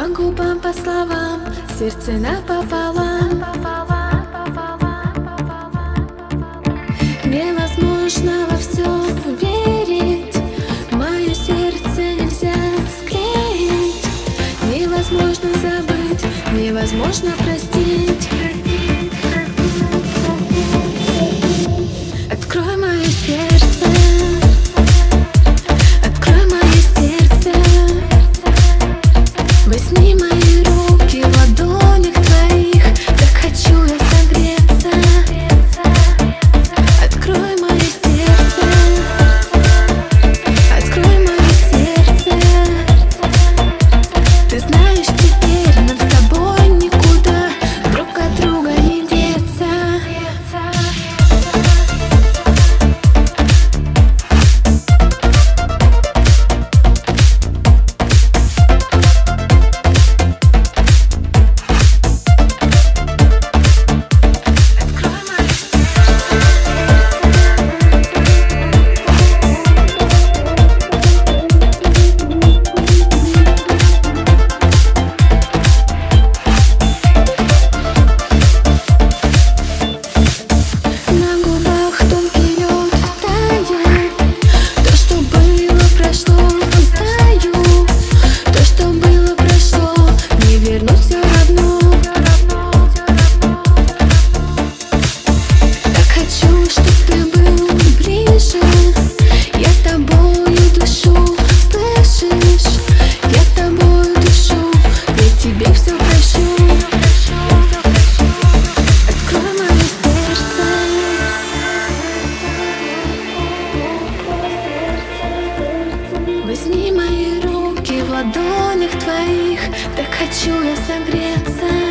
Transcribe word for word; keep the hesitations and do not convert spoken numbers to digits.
По губам, по словам, сердце напополам. Невозможно во все верить, мое сердце нельзя склеить. Невозможно забыть, невозможно простить. Открой мое сердце, открой мое сердце. Возьми мои руки в ладонях твоих, так хочу я согреться. Открой мое сердце, открой мое сердце. Ты знаешь, теперь нам с тобой никуда друг от друга не деться. Возьми мои руки в ладонях твоих, так хочу я согреться.